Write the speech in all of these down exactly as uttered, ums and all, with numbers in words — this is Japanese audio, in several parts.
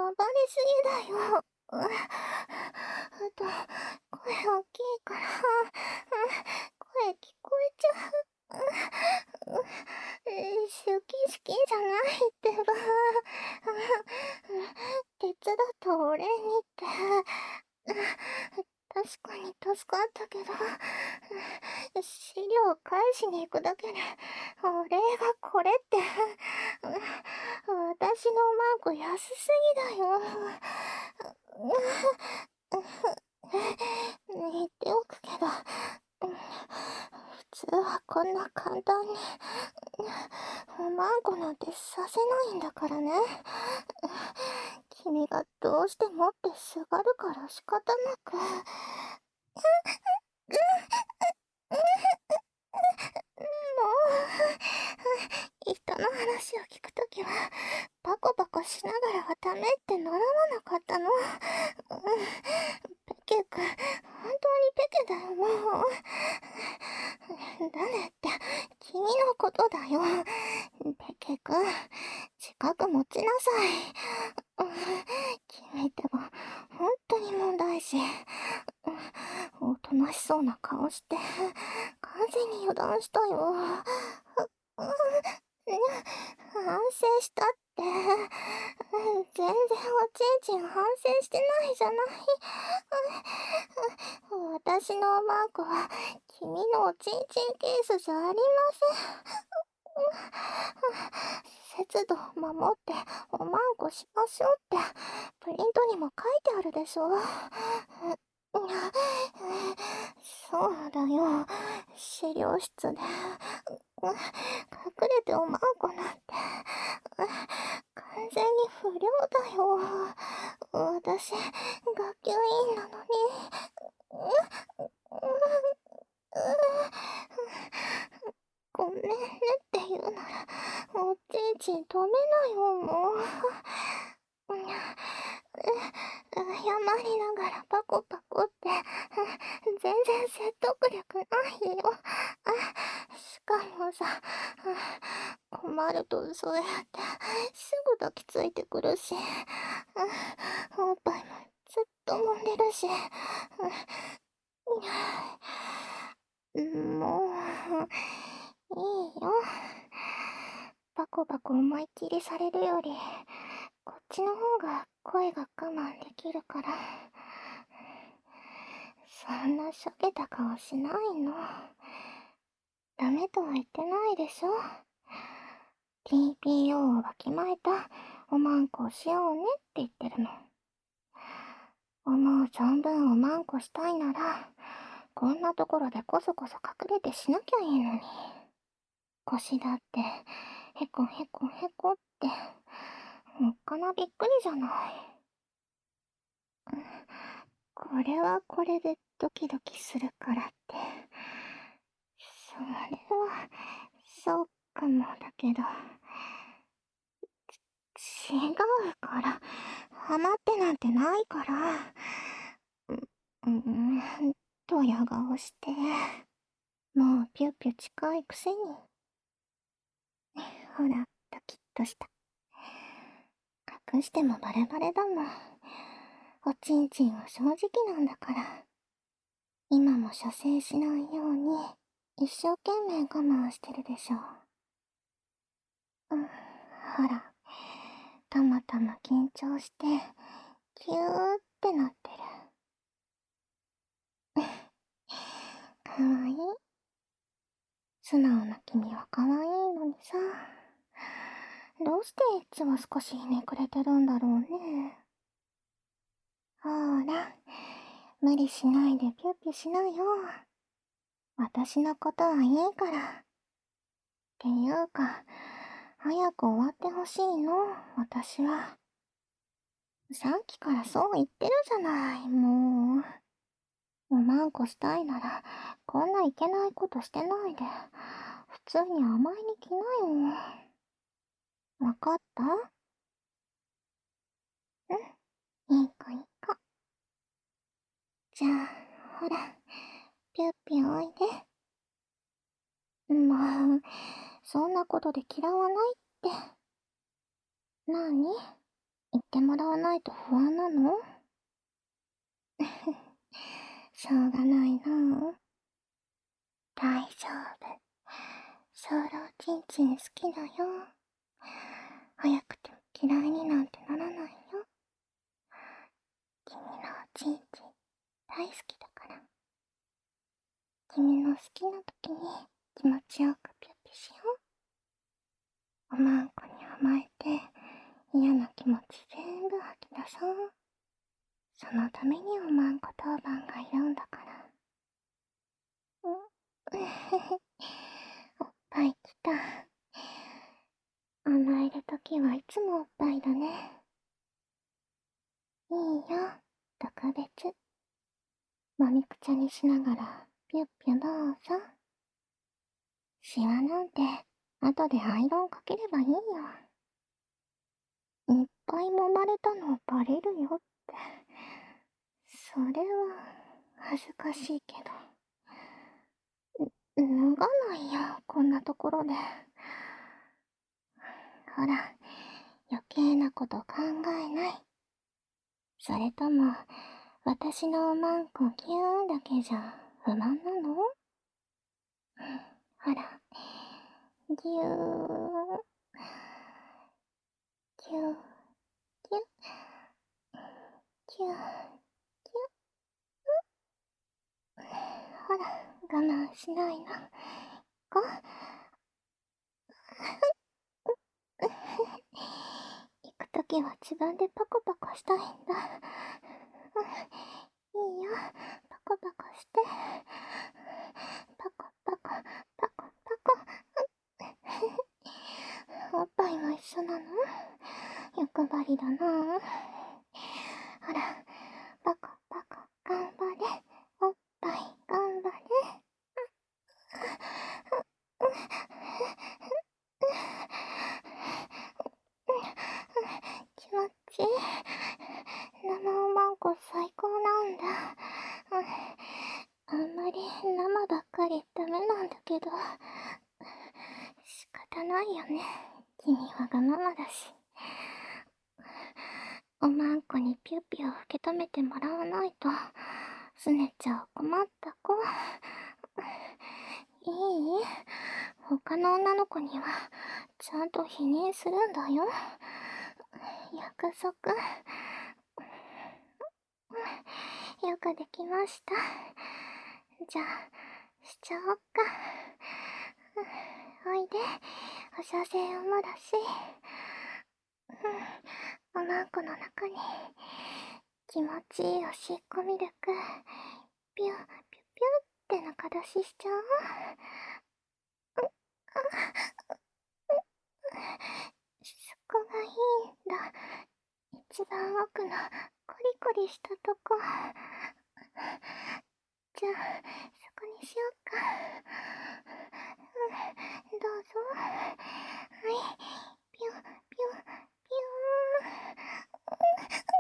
暴れすぎだよ。うん、あと、声大きいから、うん、声聞こえちゃう。うん、うん、好き好きじゃないってば。うん、手伝ったお礼にって。うん、確かに助かったけど、うん、資料返しに行くだけで、お礼がこれって、うん、私のマーク安すぎだよ。言っておくけど、普通はこんな簡単に、おまんこなんてさせないんだからね。君がどうしてもってすがるから仕方なく。もう、人の話を聞くときは、パコパコしながらはダメって習わなかったの。うん、ペケくん、本当にペケだよ、もう。誰って、君のことだよ。ペケくん、自覚持ちなさい。うん、君ってば、本当に問題児。うん、おとなしそうな顔して、完全に油断したよ。うん、反省したって。全然おちんちん反省してないじゃない。私のマークは君のおちんちんケースじゃありません。節度を守っておまんこしましょうってプリントにも書いてあるでしょ。そうだよ、資料室で隠れておまんこなんて完全に不良だよ。私、学級委員なのに。ごめんねって言うなら、おちんちん止めなよ、もう。謝りながらパコパコって、全然説得力ないよ。しかもさ、困るとそうやってすぐ抱きついてくるし、おっぱいもずっと揉んでるし、もう、いいよ。バコバコ思いっきりされるより、こっちの方が声が我慢できるから。そんなしょげた顔しないの。ダメとは言ってないでしょ。ティーピーオー をわきまえたおまんこをしようねって言ってるの。思う存分おまんこしたいなら、こんなところでこそこそ隠れてしなきゃいいのに。腰だって、へこへこへこって、おっかなびっくりじゃない。これはこれでドキドキするからって。それは、そうかもだけど。違うから、ハマってなんてないから。う、うん、ドヤ顔して。もうピュッピュ近いくせに。ほら、ドキッとした。隠してもバレバレだもん。おちんちんは正直なんだから。今も射精しないように、一生懸命我慢してるでしょ。うん、ほら、たまたま緊張して、キューってなってる。かわいい。素直な君はかわいいのにさ。どうしていつも少しひねくれてるんだろうね。ほら、無理しないでピュッピュしなよ。私のことはいいから。っていうか、早く終わってほしいの、私は。さっきからそう言ってるじゃない、もう。おまんこしたいなら、こんないけないことしてないで、普通に甘えに来なよ。わかった？うん、いい子いい子。じゃあ、ほら、ぴゅっぴゅおいで。もう、そんなことで嫌わないって。なに？ 言ってもらわないと不安なの？しょうがないなあ。大丈夫。ソーラーチンチン好きだよ。早くても嫌いになんてならないよ。君のおちんちん大好きだから。君の好きな時に気持ちよくピュッピしよう。おまんこに甘えて嫌な気持ち全部吐き出そう。そのためにおまんこ当番がいるんだから。んおっぱいきた。甘えるときはいつもおっぱいだね。いいよ、特別。もみくちゃにしながらピュッピュどうぞ。シワなんて後でアイロンかければいいよ。いっぱい揉まれたのバレるよって。それは恥ずかしいけど。脱がないよ、こんなところで。ほら、余計なこと考えない。それとも、私のおまんこギューだけじゃ不満なの？ほら、ぎゅー、ぎゅー、ぎゅー、ぎゅー、ぎゅー。ほら、我慢しないの。こ行くときは自分でパコパコしたいんだ。いいよ、パコパコして。パコパコ、パコパコ。おっぱいも一緒なの？欲張りだなぁ。ほら、パコパコ、頑張れ。おっぱい、頑張れ。気持ちいい。生おまんこ最高なんだ。あんまり生ばっかりダメなんだけど。仕方ないよね。君はがままだし。おまんこにピュッピュを受け止めてもらわないと、すねちゃう困った子。いい？他の女の子には、ちゃんと否認するんだよ。約束。よくできました。じゃあ、しちゃおっか。おいで、お射精をもだし。うん、おまんこの中に、気持ちいいおしっこミルク、ピュッピュッピュッって中出ししちゃおう。そこがいいんだ。一番奥のコリコリしたとこ。じゃあ、そこにしようか。うん、どうぞ。はい、ピュッピュッピュー。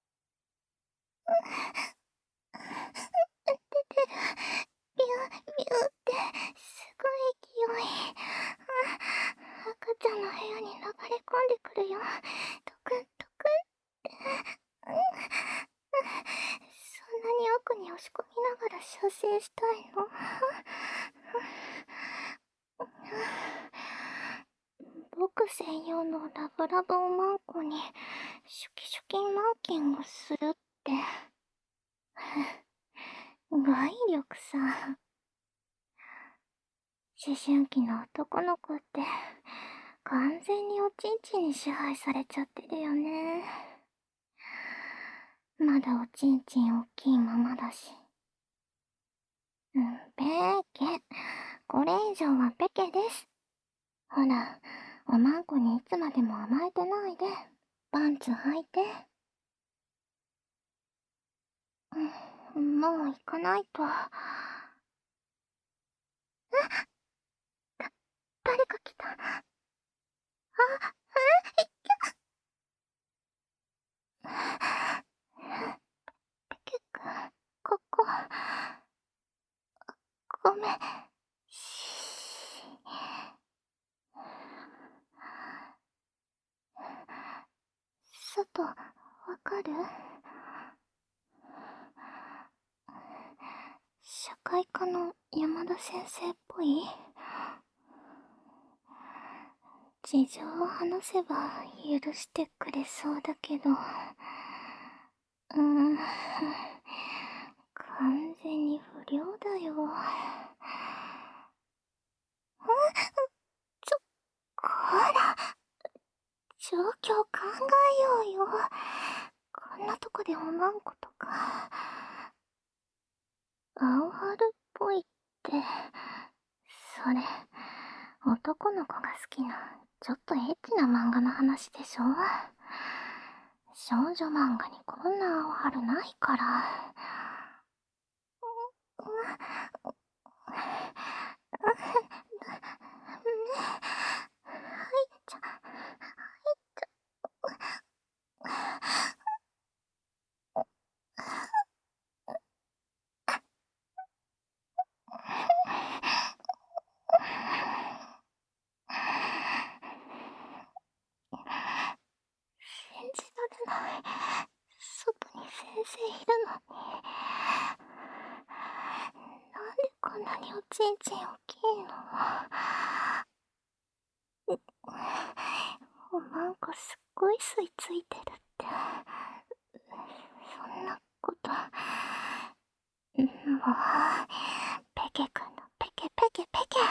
出てる。ビュービューってすごい勢い。あ、赤ちゃんの部屋に流れ込んでくるよ。トクントクンって。うん、そんなに奥に押し込みながら射精したいの？僕専用のラブラブおまんこにシュキシュキマーキングするって。語彙力さ。思春期の男の子って完全におちんちんに支配されちゃってるよね。まだおちんちん大きいままだし。うん、ペーケ。これ以上はペケです。ほら、おまんこにいつまでも甘えてないで。パンツ履いて。うん、もう行かないと。あ、だ、誰か来た。あ、え、いペケくん、ここ。ごめん。しことわかる？社会科の山田先生っぽい？事情を話せば許してくれそうだけど、うーん、完全に不良だよ。ちょ、こら、状況考えようよ。こんなとこでおまんことか。青春っぽいって、それ、男の子が好きな、ちょっとエッチな漫画の話でしょ？少女漫画にこんな青春ないから。う、う、はいちゃ、はいちゃ。信じられない。外に先生いるのに。なんでこんなにおちんちん大きいの？う、おまんこすっごい吸い付いてるって。そんなこと。もう、ペケくんのペケペケペケ。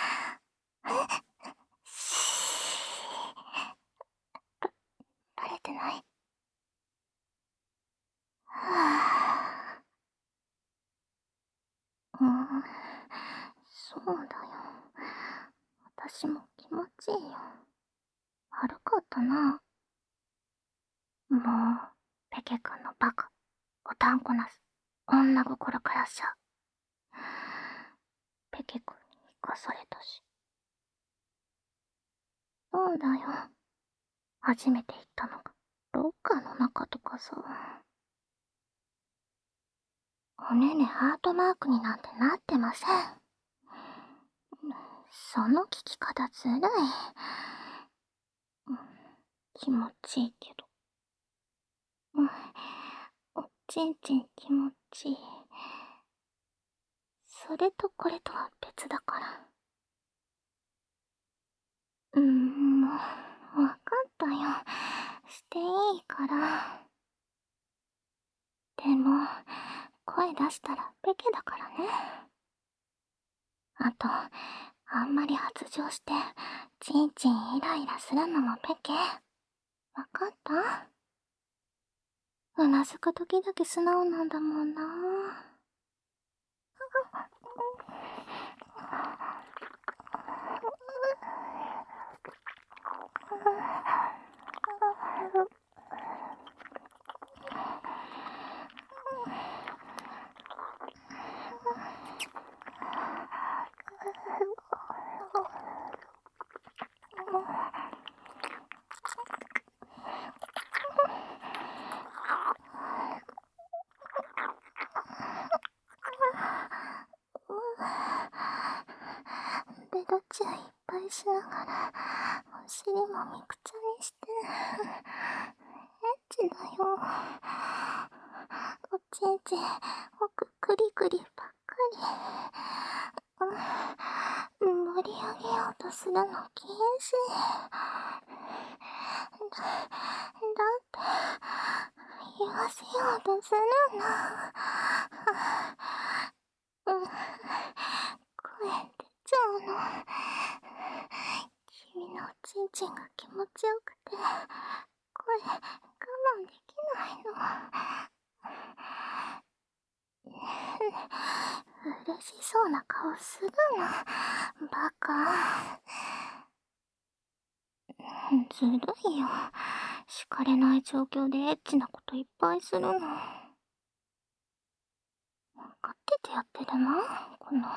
しー。ば、バレてない？はぁ。うん、そうだよ。私も気持ちいいよ。悪かったな。もう、ペケくんのバカ、おたんこなす、女心からしゃ。ペケくんに生かされたし。そうだよ。初めて行ったのが、ロッカーの中とかさ。おねねハートマークになんてなってません。その聞き方ずるい。うん、気持ちいいけど。うん、おちんちん気持ちいい。それとこれとは別だから。うーん、もう、わかったよ。していいから。でも、声出したらペケだからね。あと、あんまり発情して、ちんちんイライラするのもペケ。わかった？うなずくときだけ素直なんだもんな。ベロチューいっぱいしながら、お尻もみくちゃにして。エッチだよ。おちんちん、奥クリクリばっかり。うん、盛り上げようとするの禁止。だ、だって、言わせようとするの。うん、声出ちゃうの。君のおちんちんが気持ちよくて、声我慢できないの。嬉しそうな顔するの。バカ。ずるいよ。敷かれない状況でエッチなこといっぱいするの。分かっててやってるな、この。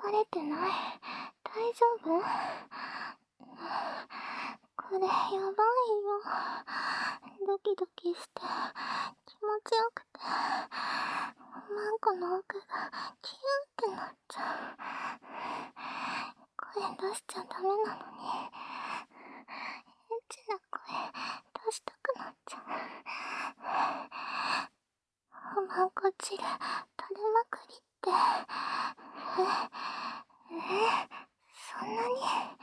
疲れてない？大丈夫？これやばいよ。ドキドキして気持ちよくて、マンコの奥がキューってなっちゃう。声出しちゃダメなのに、エッチな声出したくなっちゃう。マンコ汁垂れまくりって、え、え、そんなに。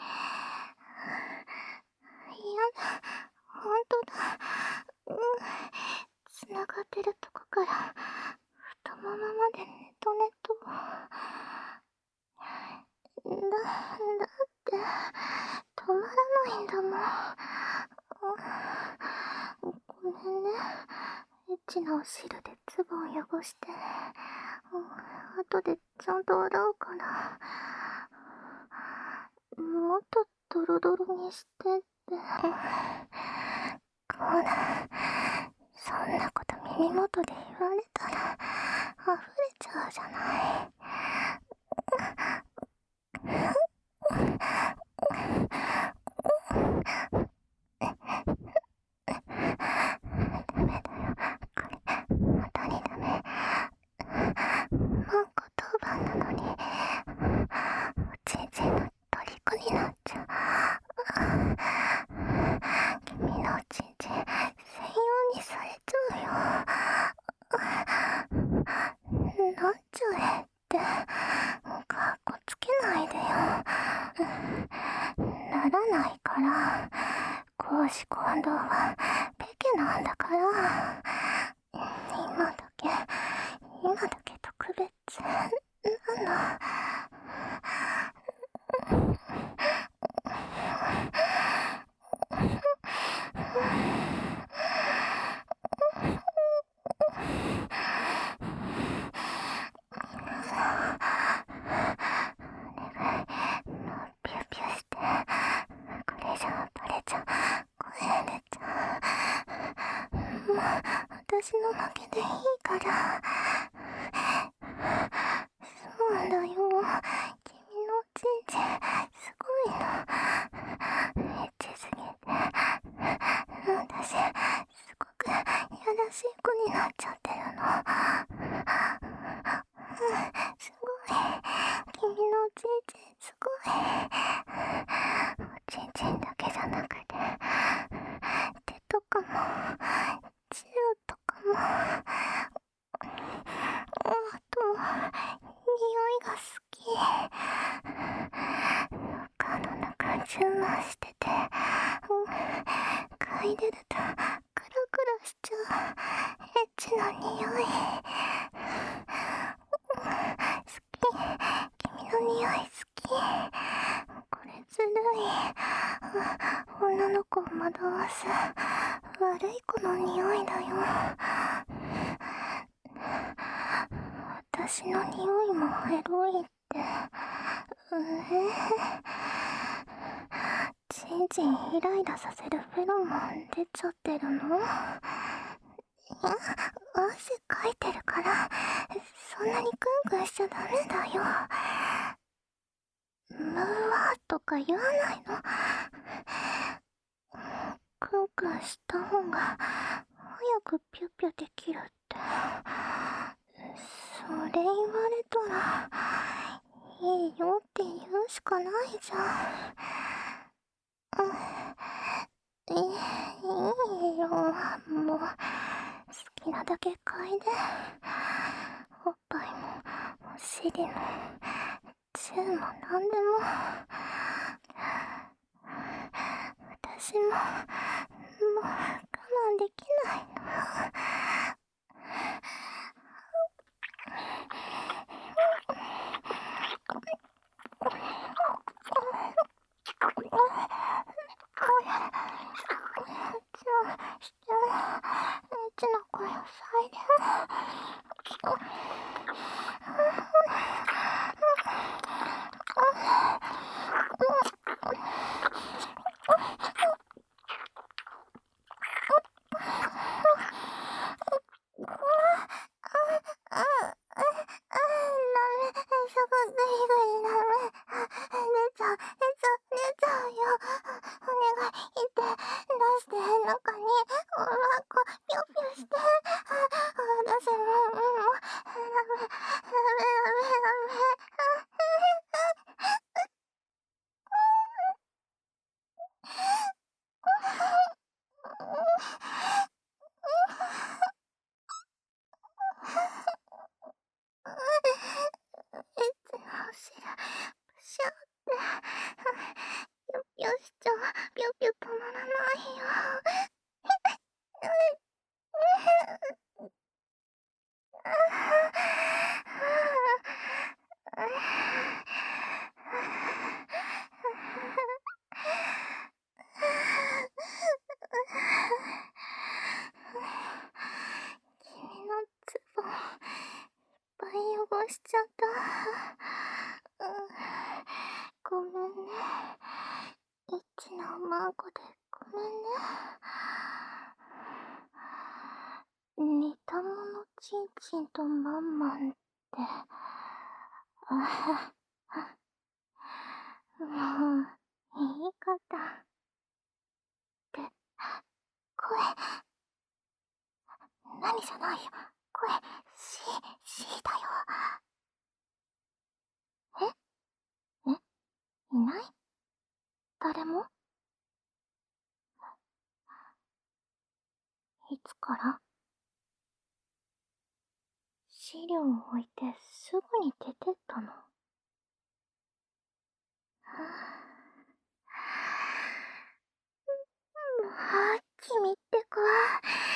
やだ、ほんとだ。うん。つながってるとこから太ももまでネトネト。だ、だって止まらないんだもん。ごめんね。エッチなお汁でズボン汚して。後でちゃんと洗うから。もっとドロドロにしてって。こら、そんなこと耳元で言われたら溢れちゃうじゃない。ダメだよ、これ本当にダメ。マンコ当番なのにおちんちんの虜になっちゃう。君のおちんちん専用にされちゃうよ。なっちゃえって、かっこつけないでよ。ならないから。公私混同はペケなんだから。今だけ、今だけ特別なの。ピューピューして、これ以上バレちゃう。声出ちゃう。もう私の負けでいいから。そうだよ。君のおちんちんすごいの。エッチすぎて私すごくやらしい子になっちゃってるの。うん、すごい。君のおちんちんすごい。おちんちんだけじゃなくて手とかもチューとかも、あと匂いが好き。他の中充満してて、嗅いでるとクラクラしちゃうエッチな匂い。好き。君の匂い好き。これずるい。女の子を惑わす悪い子の匂いだよ。私の匂いもエロいって。うえちんちんイライラさせるフェロモン出ちゃってるの？いや、汗かいてるからそんなにクンクンしちゃダメだよ。ムーワーとか言わないの？クンクンした方が早くピュピュできるって。それ言われたらいいよって言うしかないじゃん。うん、いい、いいよ。もう好きなだけ嗅いで。おっぱいもお尻もチューもなんでも。私ももう我慢できないの。エッチな声を塞いで。ダメ、そこグリグリしちゃった。うん、ごめんね。エッチなおまんこでごめんね。似たものちんちんとまんまんって、あもう、言い方って、声、何じゃないよ。声、し、しだよ。ええ、いない？誰も？いつから？資料を置いてすぐに出てったの？もう、君って子は、